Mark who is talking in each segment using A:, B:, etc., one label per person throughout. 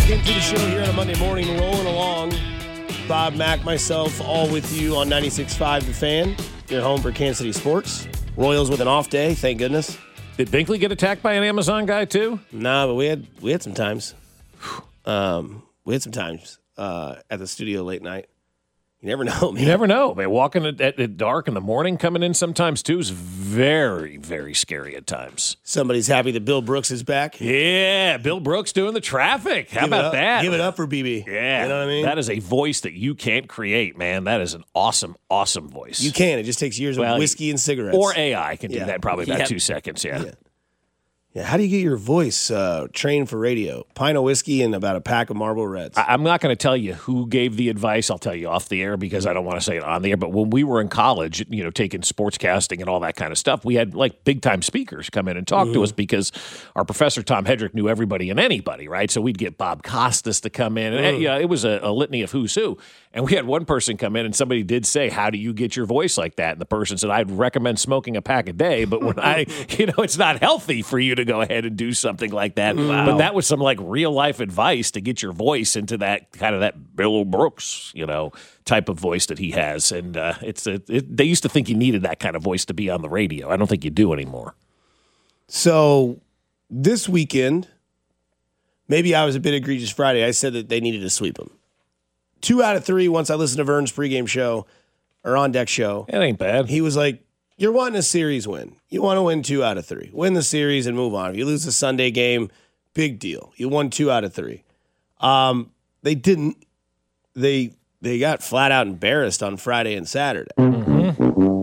A: back into the show here on a Monday morning, rolling along. Bob, Mac, myself, all with you on 96.5 The Fan, your home for Kansas City sports. Royals with an off day, thank goodness.
B: Did Binkley get attacked by an Amazon guy too?
A: Nah, but we had some times. We had some times at the studio late night. You never know, man.
B: You never know, man. Walking at dark in the morning, coming in sometimes too is very, very scary at times.
A: Somebody's happy that Bill Brooks is back.
B: Yeah, Bill Brooks doing the traffic. How about that?
A: Give it up for BB.
B: Yeah.
A: You know what I mean?
B: That is a voice that you can't create, man. That is an awesome, awesome voice.
A: You can. It just takes years of whiskey and cigarettes.
B: Or AI can do that probably about 2 seconds, yeah.
A: How do you get your voice trained for radio? Pint of whiskey and about a pack of Marlboro Reds.
B: I'm not going to tell you who gave the advice. I'll tell you off the air because I don't want to say it on the air. But when we were in college, taking sportscasting and all that kind of stuff, we had like big time speakers come in and talk to us because our professor Tom Hedrick knew everybody and anybody, right? So we'd get Bob Costas to come in, and it was a litany of who's who. And we had one person come in, and somebody did say, "How do you get your voice like that?" And the person said, "I'd recommend smoking a pack a day, but when it's not healthy for you to go ahead and do something like that." Wow. But that was some like real life advice to get your voice into that kind of that Bill Brooks, type of voice that he has. And they used to think you needed that kind of voice to be on the radio. I don't think you do anymore.
A: So this weekend, maybe I was a bit egregious Friday. I said that they needed to sweep them. 2 out of 3, once I listened to Vern's pregame show or on deck show.
B: It ain't bad. He
A: was like, you're wanting a series win. You want to win 2 out of 3. Win the series and move on. If you lose the Sunday game, big deal. You won 2 out of 3. They didn't. They got flat out embarrassed on Friday and Saturday. Mm-hmm.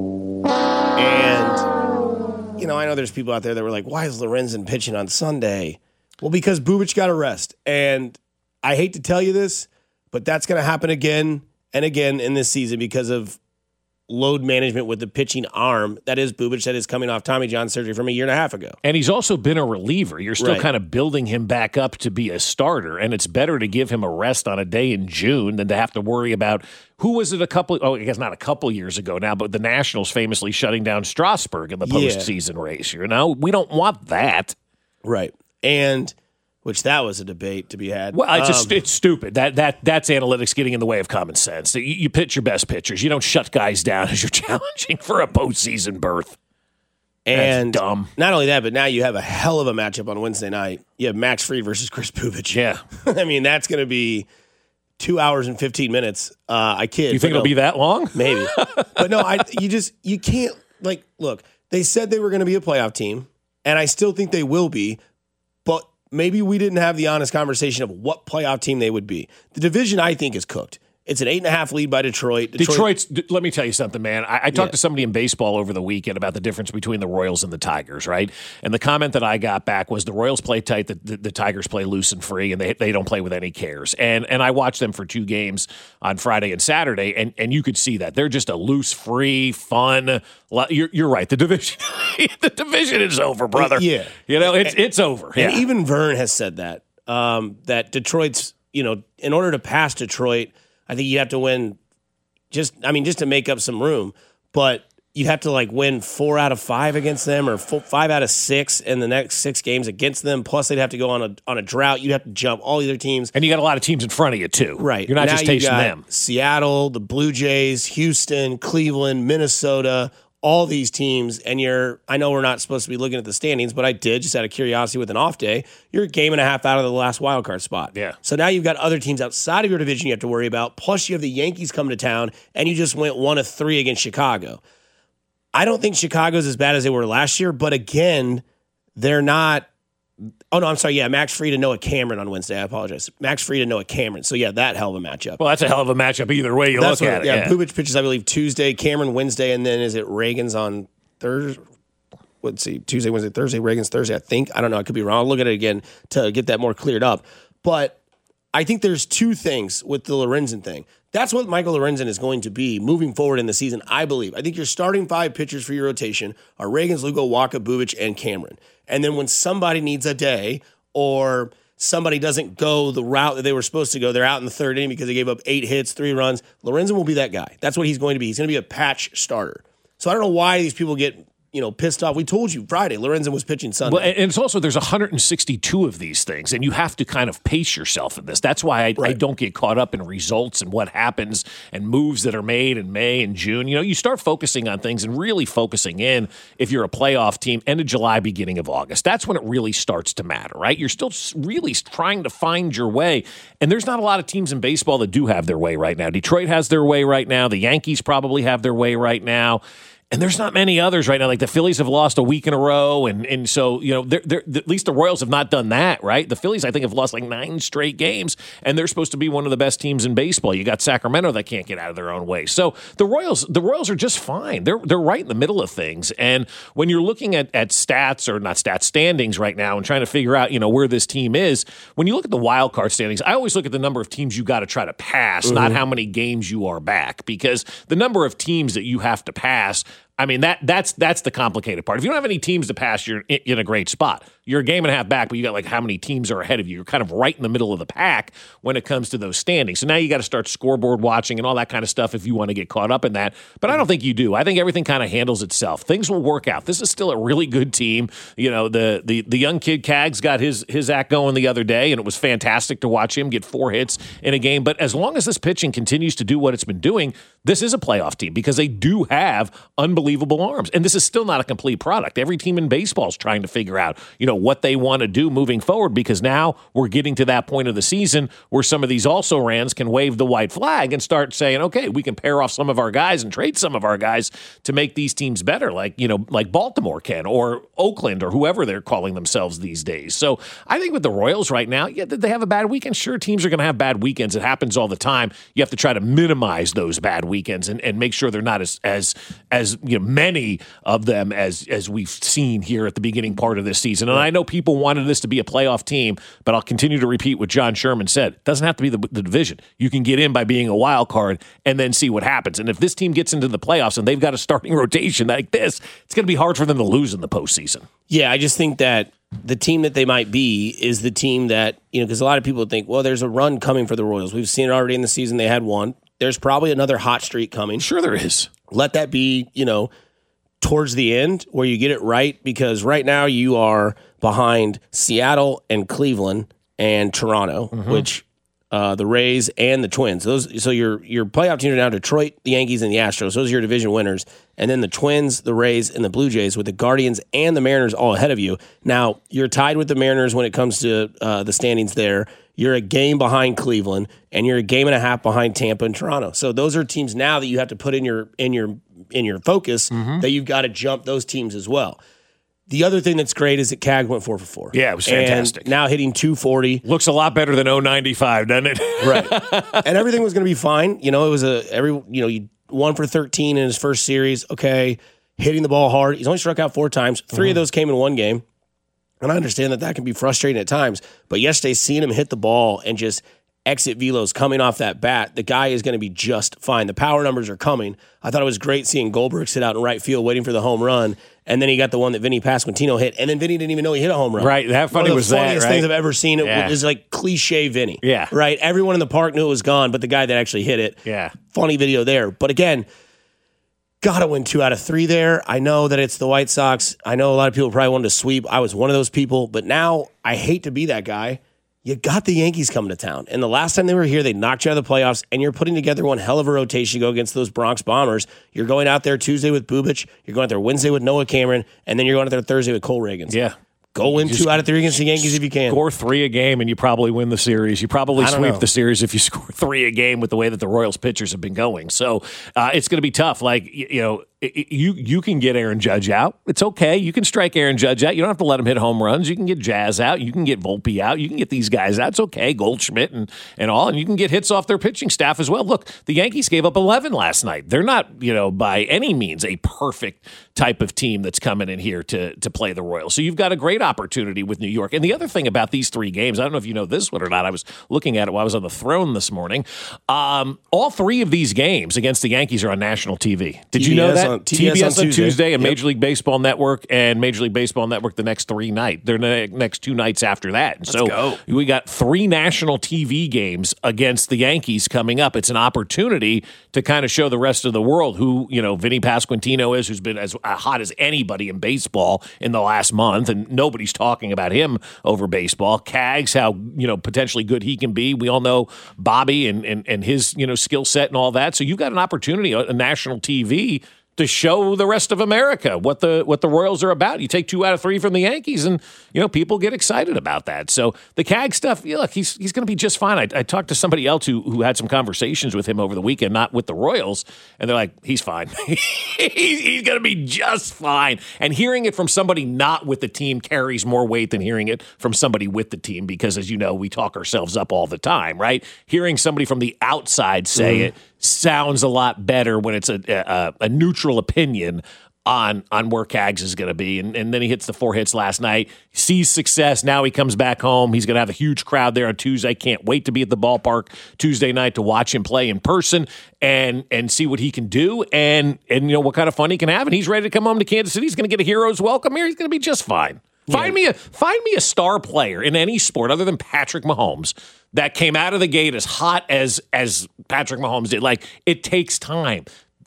A: And, I know there's people out there that were like, why is Lorenzen pitching on Sunday? Well, because Bubic got a rest. And I hate to tell you this, but that's going to happen again and again in this season because of load management with the pitching arm. That is Bubic, that is coming off Tommy John surgery from a year and a half ago.
B: And he's also been a reliever. You're still kind of building him back up to be a starter, and it's better to give him a rest on a day in June than to have to worry about who was it I guess not a couple years ago now, but the Nationals famously shutting down Strasburg in the postseason race. We don't want that.
A: Right. And which that was a debate to be had.
B: Well, it's stupid. That's analytics getting in the way of common sense. You pitch your best pitchers. You don't shut guys down as you're challenging for a postseason berth.
A: And
B: that's dumb.
A: Not only that, but now you have a hell of a matchup on Wednesday night. You have Max Fried versus Chris Bubic.
B: Yeah.
A: I mean, that's going to be 2 hours and 15 minutes. I kid.
B: You think it'll be that long?
A: Maybe. But no, you can't, look, they said they were going to be a playoff team, and I still think they will be, but maybe we didn't have the honest conversation of what playoff team they would be. The division, I think, is cooked. It's an 8.5 lead by Detroit.
B: Let me tell you something, man. I talked to somebody in baseball over the weekend about the difference between the Royals and the Tigers, right? And the comment that I got back was the Royals play tight, the Tigers play loose and free, and they don't play with any cares. And I watched them for 2 games on Friday and Saturday, and you could see that. They're just a loose, free, fun. You're right. The division is over, brother.
A: Yeah.
B: It's over.
A: And even Vern has said that, that Detroit's, in order to pass Detroit, I think you have to win just to make up some room, but you have to win 4 out of 5 against them or 5 out of 6 in the next 6 games against them. Plus they'd have to go on a drought. You'd have to jump all the other teams.
B: And you got a lot of teams in front of you too.
A: Right.
B: You're not just tasting them.
A: Seattle, the Blue Jays, Houston, Cleveland, Minnesota, all these teams, and I know we're not supposed to be looking at the standings, but I did just out of curiosity with an off day. You're a game and a half out of the last wild card spot.
B: Yeah.
A: So now you've got other teams outside of your division you have to worry about. Plus you have the Yankees coming to town, and you just went 1 of 3 against Chicago. I don't think Chicago's as bad as they were last year, but again, they're not. Oh, no, I'm sorry. Yeah, Max Fried and Noah Cameron on Wednesday. I apologize. Max Fried and Noah Cameron. So, yeah, that hell of a matchup.
B: Well, that's a hell of a matchup either way you look at it.
A: Yeah, Bubic pitches, I believe, Tuesday, Cameron Wednesday, and then is it Reagan's on Thursday? Let's see, Tuesday, Wednesday, Thursday, Reagan's Thursday, I think. I don't know. I could be wrong. I'll look at it again to get that more cleared up. But I think there's 2 things with the Lorenzen thing. That's what Michael Lorenzen is going to be moving forward in the season, I believe. I think your starting 5 pitchers for your rotation are Reagan's, Lugo, Wacha, Bubic, and Cameron. And then when somebody needs a day or somebody doesn't go the route that they were supposed to go, they're out in the 3rd inning because they gave up 8 hits, 3 runs, Lorenzen will be that guy. That's what he's going to be. He's going to be a patch starter. So I don't know why these people get pissed off. We told you Friday, Lorenzen was pitching Sunday.
B: Well, and it's also, there's 162 of these things, and you have to kind of pace yourself in this. That's why I don't get caught up in results and what happens and moves that are made in May and June. You start focusing on things and really focusing in if you're a playoff team, end of July, beginning of August. That's when it really starts to matter, right? You're still really trying to find your way, and there's not a lot of teams in baseball that do have their way right now. Detroit has their way right now. The Yankees probably have their way right now. And there's not many others right now. Like the Phillies have lost a week in a row. And so, at least the Royals have not done that, right? The Phillies, I think, have lost like 9 straight games, and they're supposed to be one of the best teams in baseball. You got Sacramento that can't get out of their own way. So the Royals are just fine. They're right in the middle of things. And when you're looking at stats, or not stats, standings right now, and trying to figure out, where this team is, when you look at the wild card standings, I always look at the number of teams you got to try to pass, not how many games you are back, because the number of teams that you have to pass, I mean, that's the complicated part. If you don't have any teams to pass, you're in a great spot. You're a game and a half back, but you got like how many teams are ahead of you. You're kind of right in the middle of the pack when it comes to those standings. So now you got to start scoreboard watching and all that kind of stuff if you want to get caught up in that. But I don't think you do. I think everything kind of handles itself. Things will work out. This is still a really good team. The young kid Cags got his act going the other day, and it was fantastic to watch him get 4 hits in a game. But as long as this pitching continues to do what it's been doing, this is a playoff team because they do have unbelievable arms. And this is still not a complete product. Every team in baseball is trying to figure out, what they want to do moving forward, because now we're getting to that point of the season where some of these also-rans can wave the white flag and start saying, okay, we can pair off some of our guys and trade some of our guys to make these teams better, like Baltimore can, or Oakland, or whoever they're calling themselves these days. So I think with the Royals right now, did they have a bad weekend? Sure, teams are going to have bad weekends. It happens all the time. You have to try to minimize those bad weekends and make sure they're not as many of them as we've seen here at the beginning part of this season. And I know people wanted this to be a playoff team, but I'll continue to repeat what John Sherman said. It doesn't have to be the division. You can get in by being a wild card and then see what happens. And if this team gets into the playoffs and they've got a starting rotation like this, it's going to be hard for them to lose in the postseason.
A: Yeah, I just think that the team that they might be is the team that, because a lot of people think, well, there's a run coming for the Royals. We've seen it already in the season. They had one. There's probably another hot streak coming.
B: Sure there is.
A: Let that be, towards the end where you get it right, because right now you are behind Seattle and Cleveland and Toronto, which the Rays and the Twins. So your playoff teams are now Detroit, the Yankees, and the Astros. Those are your division winners. And then the Twins, the Rays, and the Blue Jays, with the Guardians and the Mariners all ahead of you. Now, you're tied with the Mariners when it comes to the standings there. You're a game behind Cleveland, and you're a game and a half behind Tampa and Toronto. So those are teams now that you have to put in your focus, that you've got to jump those teams as well. The other thing that's great is that CAG went 4 for 4.
B: Yeah, it was fantastic.
A: And now hitting 240.
B: Looks a lot better than 095, doesn't it?
A: Right. And everything was going to be fine. It was you 1 for 13 in his first series. Okay. Hitting the ball hard. He's only struck out 4 times. 3 of those came in one game. And I understand that can be frustrating at times. But yesterday, seeing him hit the ball and just exit velos coming off that bat, the guy is going to be just fine. The power numbers are coming. I thought it was great seeing Goldberg sit out in right field waiting for the home run. And then he got the one that Vinny Pasquantino hit. And then Vinny didn't even know he hit a home run.
B: Right. How funny was that, right?
A: One of the funniest things I've ever seen. It was like cliche Vinny.
B: Yeah.
A: Right? Everyone in the park knew it was gone, but the guy that actually hit it.
B: Yeah.
A: Funny video there. But again, got to win 2 out of 3 there. I know that it's the White Sox. I know a lot of people probably wanted to sweep. I was one of those people. But now, I hate to be that guy. You got the Yankees coming to town. And the last time they were here, they knocked you out of the playoffs, and you're putting together one hell of a rotation to go against those Bronx Bombers. You're going out there Tuesday with Bubic. You're going out there Wednesday with Noah Cameron, and then you're going out there Thursday with Cole Reagans.
B: Yeah.
A: Go win 2 out of 3 against the Yankees if you can.
B: Score 3 a game, and you probably win the series. You probably sweep the series if you score 3 a game with the way that the Royals pitchers have been going. So it's going to be tough. You can get Aaron Judge out. It's okay. You can strike Aaron Judge out. You don't have to let him hit home runs. You can get Jazz out. You can get Volpe out. You can get these guys out. It's okay. Goldschmidt and all. And you can get hits off their pitching staff as well. Look, the Yankees gave up 11 last night. They're not, by any means a perfect type of team that's coming in here to play the Royals. So you've got a great opportunity with New York. And the other thing about these 3 games, I don't know if you know this one or not. I was looking at it while I was on the throne this morning. All 3 of these games against the Yankees are on national TV. Did you know that? TBS on Tuesday and Major League Baseball Network and Major League Baseball Network the next 3 nights. They're the next 2 nights after that. And so we got 3 national TV games against the Yankees coming up. It's an opportunity to kind of show the rest of the world who, Vinny Pasquantino is, who's been as hot as anybody in baseball in the last month, and nobody's talking about him over baseball. Cags, how, potentially good he can be. We all know Bobby and his, skill set and all that. So you've got an opportunity on national TV to show the rest of America what the Royals are about. You take 2 out of 3 from the Yankees, and people get excited about that. So the CAG stuff, look, he's going to be just fine. I talked to somebody else who had some conversations with him over the weekend, not with the Royals, and they're like, he's fine. He's going to be just fine. And hearing it from somebody not with the team carries more weight than hearing it from somebody with the team, because as you know, we talk ourselves up all the time, right? Hearing somebody from the outside say it sounds a lot better when it's a neutral opinion on where Cags is going to be. And then he hits the 4 hits last night, sees success. Now he comes back home. He's going to have a huge crowd there on Tuesday. Can't wait to be at the ballpark Tuesday night to watch him play in person and see what he can do and what kind of fun he can have. And he's ready to come home to Kansas City. He's going to get a hero's welcome here. He's going to be just fine. Find me a star player in any sport other than Patrick Mahomes that came out of the gate as hot as Patrick Mahomes did. Like, it takes time.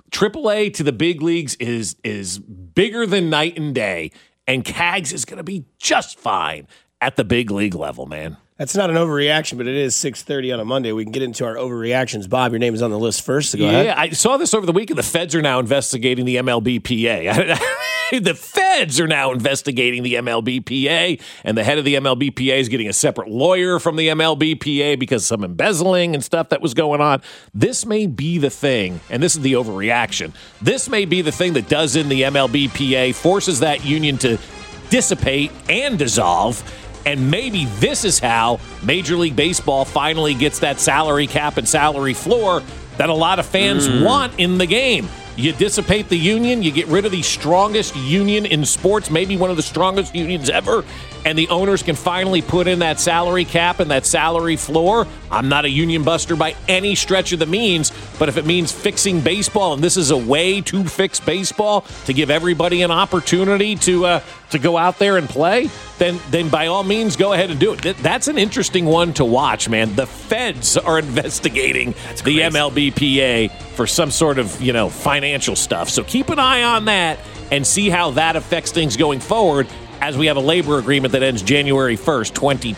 B: AAA to the big leagues is bigger than night and day, and Cags is going to be just fine at the big league level, man.
A: That's not an overreaction, but it is 6:30 on a Monday. We can get into our overreactions. Bob, your name is on the list first, so go ahead.
B: Yeah, I saw this over the weekend. The feds are now investigating the MLBPA. The feds are now investigating the MLBPA, and the head of the MLBPA is getting a separate lawyer from the MLBPA because of some embezzling and stuff that was going on. This may be the thing, and this is the overreaction. This may be the thing that does in the MLBPA, forces that union to dissipate and dissolve. And maybe this is how Major League Baseball finally gets that salary cap and salary floor that a lot of fans want in the game. You dissipate the union, you get rid of the strongest union in sports, maybe one of the strongest unions ever, and the owners can finally put in that salary cap and that salary floor. I'm not a union buster by any stretch of the means, but if it means fixing baseball, and this is a way to fix baseball, to give everybody an opportunity to go out there and play, then by all means, go ahead and do it. That's an interesting one to watch, man. The feds are investigating the MLBPA for some sort of, financial stuff. So keep an eye on that and see how that affects things going forward as we have a labor agreement that ends January 1st,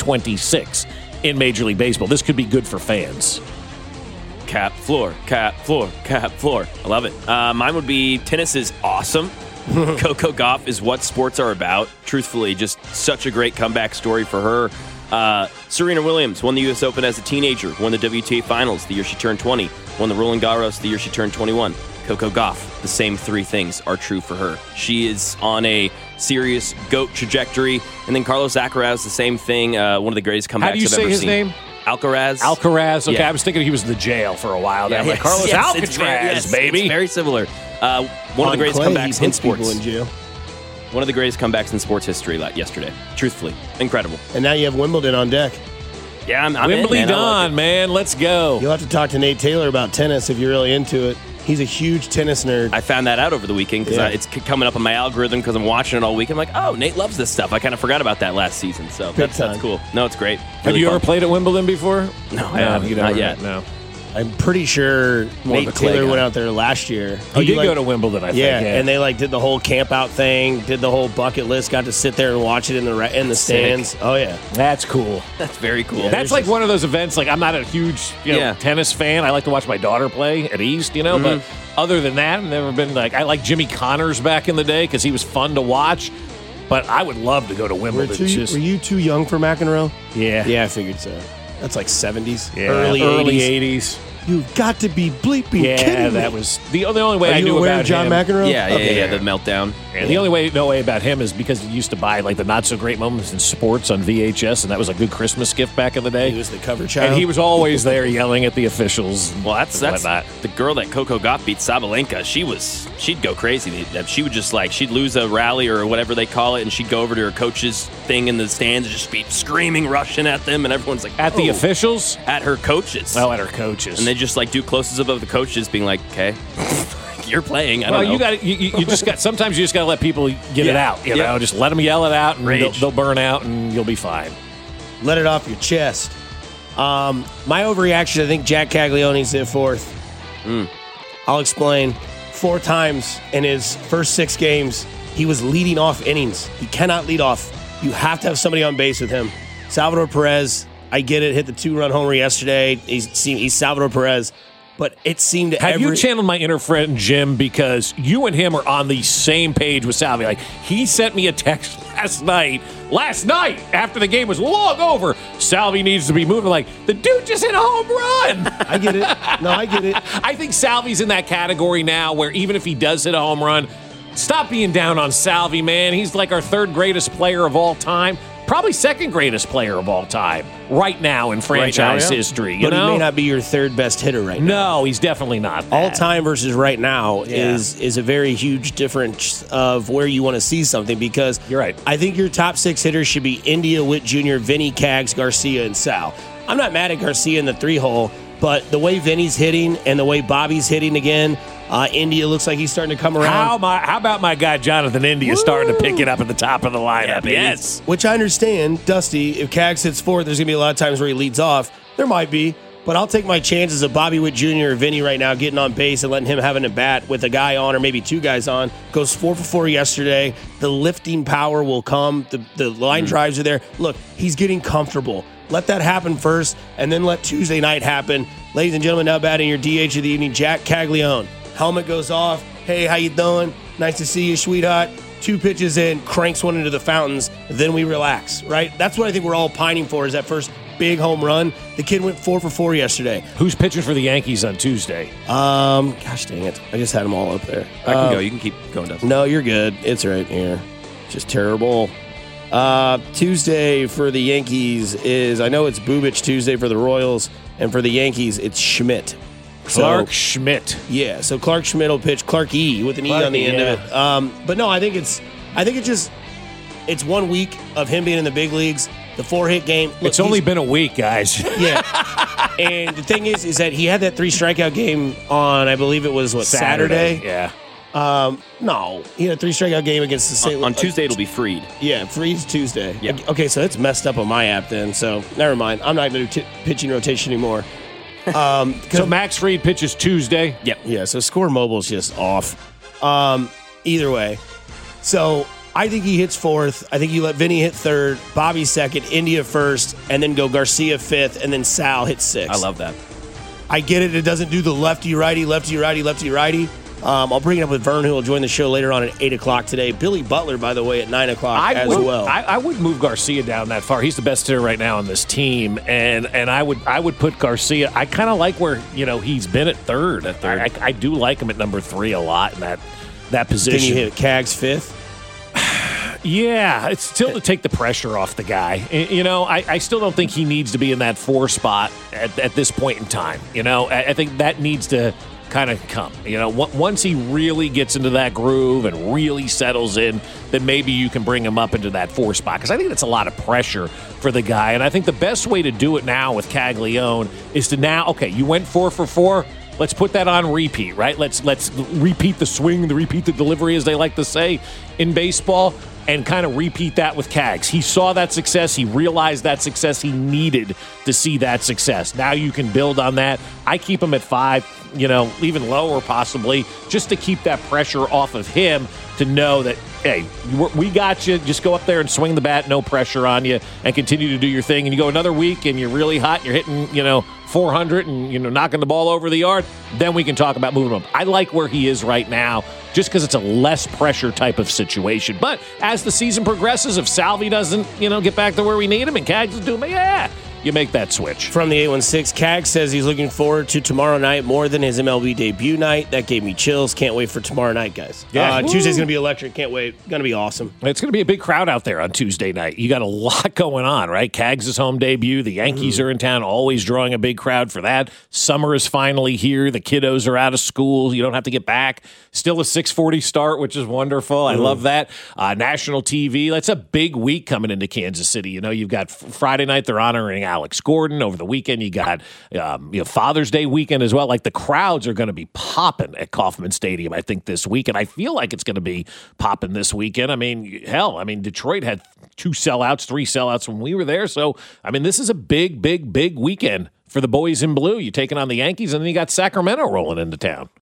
B: 2026 in Major League Baseball. This could be good for fans.
C: Cap, floor, cap, floor, cap, floor. I love it. Mine would be tennis is awesome. Coco Gauff is what sports are about. Truthfully, just such a great comeback story for her. Serena Williams won the U.S. Open as a teenager, won the WTA Finals the year she turned 20, won the Roland Garros the year she turned 21. Coco Gauff, the same 3 things are true for her. She is on a serious GOAT trajectory. And then Carlos Alcaraz, the same thing, one of the greatest comebacks I've ever seen.
B: How do you say his name?
C: Alcaraz.
B: Alcaraz. Okay, yeah. I was thinking he was in the jail for a while. Yeah, like Carlos Alcaraz, baby.
C: It's very similar. One of the greatest comebacks in sports. In jail. One of the greatest comebacks in sports history yesterday. Truthfully. Incredible.
A: And now you have Wimbledon on deck.
C: Yeah, I'm
B: Wimbledon, man. Let's go.
A: You'll have to talk to Nate Taylor about tennis if you're really into it. He's a huge tennis nerd.
C: I found that out over the weekend because it's coming up on my algorithm because I'm watching it all week. I'm like, oh, Nate loves this stuff. I kind of forgot about that last season, so that's cool. No, it's great.
B: Have you ever played at Wimbledon before?
C: No, I haven't. Not yet.
B: No.
A: I'm pretty sure Nate Taylor went out there last year.
B: He did go to Wimbledon, I think.
A: Yeah, and they did the whole camp out thing, did the whole bucket list, got to sit there and watch it in the stands.
C: Sick.
A: Oh yeah,
B: that's cool.
C: That's very cool.
B: Yeah, that's one of those events. I'm not a huge tennis fan. I like to watch my daughter play at East, but other than that, I've never been I like Jimmy Connors back in the day because he was fun to watch. But I would love to go to Wimbledon.
A: Were you too young for McEnroe?
B: Yeah,
A: I figured so. That's like 70s,
B: early 80s.
A: You've got to be bleeping kidding me.
B: That was the only way I knew about
A: John McEnroe?
C: Yeah, the meltdown.
B: And the only way about him is because he used to buy the not so great moments in sports on VHS, and that was a good Christmas gift back in the day.
A: He was the cover child.
B: And he was always there yelling at the officials.
C: Well, that's the girl that Coco Gauff beat, Sabalenka. She'd go crazy. She would just she'd lose a rally or whatever they call it, and she'd go over to her coach's thing in the stands and just be screaming Russian at them, and everyone's like,
B: at the officials?
C: At her coaches.
B: Oh, at her coaches.
C: And they just do closes above the coaches, being like, okay. you're playing. I
B: Well,
C: don't know.
B: you got you just got. Sometimes you just got to let people get it
C: Yeah.
B: out. You know, just let them yell it out, and
C: Rage.
B: they'll burn out, and you'll be fine.
A: Let it off your chest. My overreaction, I think Jack Caglioni's at fourth. I'll explain. 4 times in his first 6 games, he was leading off innings. He cannot lead off. You have to have somebody on base with him. Salvador Perez, I get it, hit the 2-run homer yesterday. He's Salvador Perez. But it seemed
B: Have you channeled my inner friend Jim, because you and him are on the same page with Salvi? Like, he sent me a text last night after the game was long over. Salvi needs to be moving. Like, the dude just hit a home run.
A: I get it. No, I get it.
B: I think Salvi's in that category now where even if he does hit a home run, stop being down on Salvi, man. He's like our 3rd greatest player of all time. Probably 2nd greatest player of all time right now in franchise history. You
A: But
B: know?
A: he may not be your 3rd best hitter right now.
B: No, he's definitely not.
A: All
B: that.
A: time versus right now is a very huge difference of where you want to see something, because
B: You're right.
A: I think your top 6 hitters should be India, Witt Jr., Vinny, Cags, Garcia, and Sal. I'm not mad at Garcia in the 3-hole, but the way Vinny's hitting and the way Bobby's hitting again, India looks like he's starting to come around.
B: How about my guy Jonathan India starting to pick it up at the top of the lineup?
C: Yeah, baby.
B: Yes.
A: Which I understand, Dusty, if Cags hits 4th, there's going to be a lot of times where he leads off. There might be, but I'll take my chances of Bobby Witt Jr. or Vinny right now getting on base and letting him have an at-bat with a guy on or maybe 2 guys on. Goes 4 for 4 yesterday. The lifting power will come. The line drives are there. Look, he's getting comfortable. Let that happen first, and then let Tuesday night happen. Ladies and gentlemen, now batting your DH of the evening, Jack Caglione. Helmet goes off. Hey, how you doing? Nice to see you, sweetheart. 2 pitches in, cranks one into the fountains. Then we relax, right? That's what I think we're all pining for, is that first big home run. The kid went 4 for 4 yesterday.
B: Who's pitching for the Yankees on Tuesday?
A: Gosh dang it. I just had them all up there.
C: I can go. You can keep going, Dustin.
A: No, you're good. It's right here. Just terrible. Tuesday for the Yankees is, I know it's Bubic Tuesday for the Royals, and for the Yankees, it's Schmidt.
B: Clark Schmidt.
A: Yeah, so Clark Schmidt will pitch. Clark E with an E on the end of it. But no, I think it's just 1 week of him being in the big leagues. The 4-hit game. Look,
B: It's only been a week, guys.
A: yeah. And the thing is that he had that 3 strikeout game on, I believe it was Saturday.
B: Yeah.
A: No, he had a 3 strikeout game against the St.
C: On Tuesday, it'll be freed.
A: Yeah, Freeze Tuesday.
C: Yeah.
A: Okay, so it's messed up on my app then. So never mind. I'm not going to do pitching rotation anymore.
B: So Max Fried pitches Tuesday.
C: Yep.
A: Yeah, so Score Mobile's just off. Either way. So I think he hits 4th. I think you let Vinny hit 3rd, Bobby 2nd, India 1st, and then go Garcia 5th, and then Sal hits 6th.
C: I love that.
A: I get it. It doesn't do the lefty-righty, lefty-righty, lefty-righty. I'll bring it up with Vern, who will join the show later on at 8 o'clock today. Billy Butler, by the way, at 9 o'clock as well.
B: I would move Garcia down that far. He's the best hitter right now on this team, and I would put Garcia. I kind of like where he's been at 3rd. I do like him at number 3 a lot in that
A: Then
B: position.
A: you hit Cags 5th.
B: Yeah, it's still to take the pressure off the guy. I still don't think he needs to be in that 4 spot at this point in time. I think that needs to kind of come. Once he really gets into that groove and really settles in, then maybe you can bring him up into that 4 spot, because I think that's a lot of pressure for the guy. And I think the best way to do it now with Caglione is to you went 4 for 4. Let's put that on repeat, right? Let's repeat the swing, repeat the delivery, as they like to say in baseball, and kind of repeat that with Cags. He saw that success. He realized that success. He needed to see that success. Now you can build on that. I keep him at 5, even lower possibly, just to keep that pressure off of him, to know that, hey, we got you. Just go up there and swing the bat, no pressure on you, and continue to do your thing. And you go another week and you're really hot, and you're hitting, 400 and, knocking the ball over the yard, then we can talk about moving him. I like where he is right now, just because it's a less pressure type of situation. But as the season progresses, if Salvi doesn't, get back to where we need him and Cags is doing, you make that switch.
A: From the 816, Cags says he's looking forward to tomorrow night more than his MLB debut night. That gave me chills. Can't wait for tomorrow night, guys.
B: Yeah.
A: Tuesday's going to be electric. Can't wait. Going to be awesome.
B: It's going to be a big crowd out there on Tuesday night. You got a lot going on, right? Cags' home debut. The Yankees are in town, always drawing a big crowd for that. Summer is finally here. The kiddos are out of school. You don't have to get back. Still a 6:40 start, which is wonderful. I love that. National TV. That's a big week coming into Kansas City. You've got Friday night, they're honoring Al Alex Gordon. Over the weekend, you got Father's Day weekend as well. Like, the crowds are going to be popping at Kauffman Stadium, I think, this week. And I feel like it's going to be popping this weekend. I mean, hell, Detroit had 3 sellouts when we were there. So, this is a big, big, big weekend for the boys in blue. You're taking on the Yankees, and then you got Sacramento rolling into town.